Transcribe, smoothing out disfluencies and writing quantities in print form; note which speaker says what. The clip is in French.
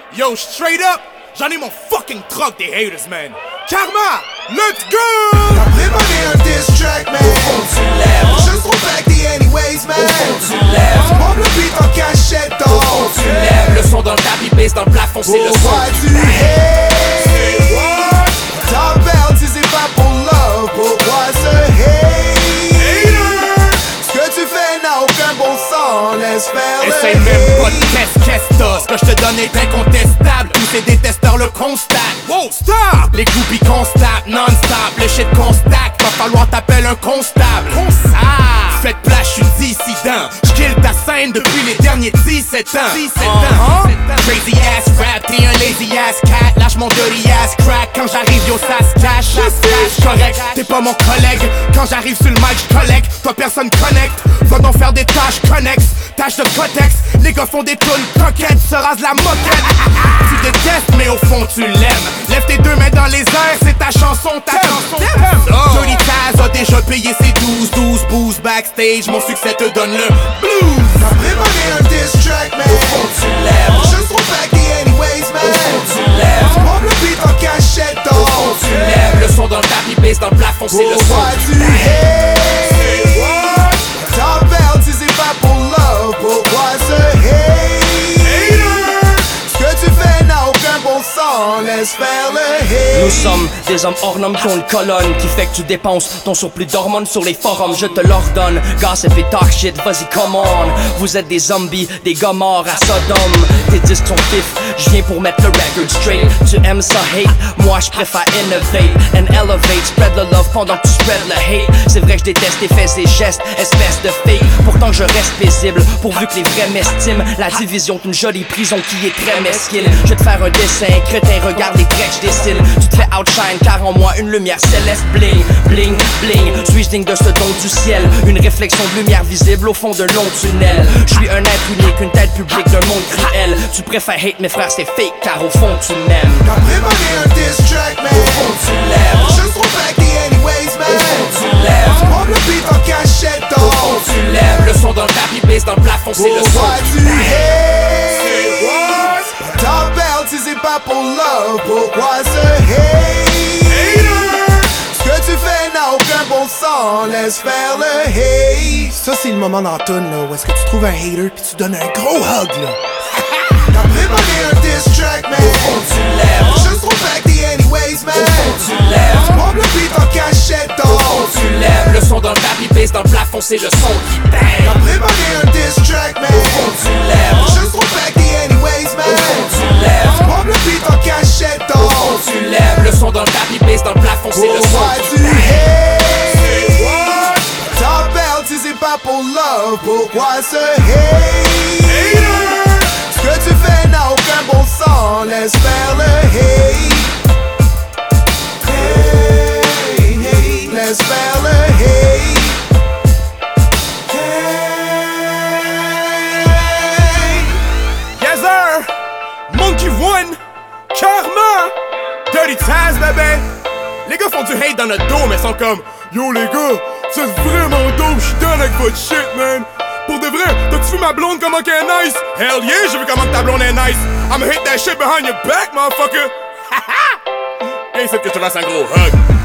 Speaker 1: Yo, straight up, j'en ai mon fucking truck des haters, man. Karma, let's go!
Speaker 2: T'as préparé un diss track, man.
Speaker 3: Au fond tu lèves,
Speaker 2: Juste trop back the anyways, man.
Speaker 3: au fond tu lèves,
Speaker 2: Pompe le beat en cachette,
Speaker 3: au fond
Speaker 2: dog.
Speaker 3: tu lèves. Le son dans le tapis, baisse dans le plafond, c'est le son.
Speaker 2: Pourquoi tu hate? Top belt, si c'est pas pour love, pourquoi ce hate? Ce que tu fais n'a aucun bon sens, laisse faire le
Speaker 1: Essaye même pas de
Speaker 2: hate.
Speaker 1: qu'est-ce ce que je te donne est incontestable. Tous ces détesteurs le constatent. Wow, stop! Les groupies constatent, non-stop. Le shit constate, va falloir t'appeler un constable. Faites place, je suis dissident. J'kill ta scène depuis les derniers 17 ans. 17 ans. Crazy ass rap, t'es un lazy ass cat. Lâche mon dirty ass crack. Quand j'arrive, yo, ça se cache. Correct, t'es pas mon collègue. Quand j'arrive sur le mic, j'collecte. Toi, personne connecte. Va donc faire des tâches connexes. Tâches de cotex. Les gars font des tunes coquettes. Se rase la moquette. Tu détestes, mais au fond, tu l'aimes. Lève tes deux mains dans les airs. C'est ta chanson, ta chanson. Dirty Taz a déjà payé ses 12 booze backstage. Mon succès te donne le blues.
Speaker 2: T'as préparé un diss track, man.
Speaker 3: Au fond tu lèves,
Speaker 2: Juste trop back the anyways,
Speaker 3: au
Speaker 2: man.
Speaker 3: fond tu lèves,
Speaker 2: Pompe le beat en cachette,
Speaker 3: au
Speaker 2: dog.
Speaker 3: fond tu lèves. Le son dans le tapis, baisse dans le plafond, c'est le son.
Speaker 2: Pourquoi tu hate? Top belt, si c'est pas pour love, pourquoi ce hate? Ce que tu fais n'a aucun bon sens, laisse faire le hate.
Speaker 4: Nous sommes des hommes hors normes qui ont une colonne qui fait que tu dépenses ton surplus d'hormones sur les forums. Je te l'ordonne, gossip et talk shit, vas-y come on. Vous êtes des zombies, des gars morts à Sodome. Tes disques sont fifs, je viens pour mettre le record straight. Tu aimes ça hate, moi je préfère innovate and elevate. Spread the love pendant que tu spread le hate. C'est vrai que je déteste tes faits et gestes, espèce de fake. Pourtant je reste paisible, pourvu que les vrais m'estiment. La division d'une jolie prison qui est très mesquine. Je vais te faire un dessin, crétin, regarde les traits que je dessine. Tu te fais outshine car en moi une lumière céleste bling, bling, bling. Suis-je digne de ce don du ciel? Une réflexion de lumière visible au fond d'un long tunnel. Je suis un être unique, une tête publique d'un monde cruel. Tu préfères hate mes frères, c'est fake car au fond tu m'aimes.
Speaker 2: T'as préparé un diss track, man.
Speaker 3: Au fond tu lèves,
Speaker 2: Juste trop back the anyways,
Speaker 3: au fond
Speaker 2: man.
Speaker 3: tu lèves,
Speaker 2: Pompe le beat en cachette,
Speaker 3: au fond
Speaker 2: dog.
Speaker 3: tu lèves. Le son dans le tapis, baisse dans le plafond, c'est le son.
Speaker 2: Pourquoi tu hate? Top belt, si c'est pas pour love, pourquoi ce hate? Ce que tu fais n'a aucun bon sens, laisse faire le hate. Ça c'est le moment dans la toune, là, où est-ce que tu trouves un hater pis tu donnes un gros hug, là. T'as préparé un diss track, man.
Speaker 3: Au fond tu lèves,
Speaker 2: Juste trop back the anyways, man.
Speaker 3: au fond tu lèves,
Speaker 2: Pompe le beat en cachette,
Speaker 3: au fond
Speaker 2: dog.
Speaker 3: tu lèves. Le son dans le tapis, baisse dans le plafond, c'est le son qui
Speaker 2: T'as
Speaker 3: bang.
Speaker 2: préparé un diss track, man.
Speaker 3: Au fond tu lèves,
Speaker 2: Juste trop back the anyways,
Speaker 3: au fond
Speaker 2: man.
Speaker 3: tu lèves,
Speaker 2: Pompe le beat en cachette,
Speaker 3: au
Speaker 2: dog.
Speaker 3: fond tu lèves. Le son dans le tapis, baisse dans le plafond, c'est le son
Speaker 2: Pourquoi
Speaker 3: qui
Speaker 2: tu
Speaker 3: bang.
Speaker 2: hate? Top belt, si c'est pas pour love, pourquoi ce hate? Ce que tu fais n'a aucun bon sens, laisse faire le hate. Hey, hey, laisse faire le hate. Hey.
Speaker 1: Yes sir! Monkey One! Karma! Dirty Taz, bébé! Les gars font du hate dans notre dos, mais sont comme yo les gars, c'est vraiment dope, j'suis down avec votre shit, man! Pour de vrai, t'as-tu vu ma blonde comment qu'elle est nice? Hell yeah, j'ai vu comment que ta blonde est nice! I'ma hit that shit behind your back, motherfucker! Haha! Viens ici que je te fasse un gros hug!